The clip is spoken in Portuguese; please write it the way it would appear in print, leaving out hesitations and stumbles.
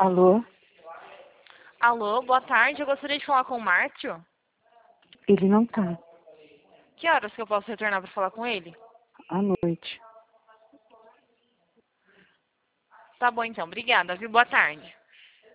Alô? Alô, boa tarde. Eu gostaria de falar com o Márcio. Ele não tá. Que horas que eu posso retornar para falar com ele? À noite. Tá bom então, obrigada, viu? Boa tarde.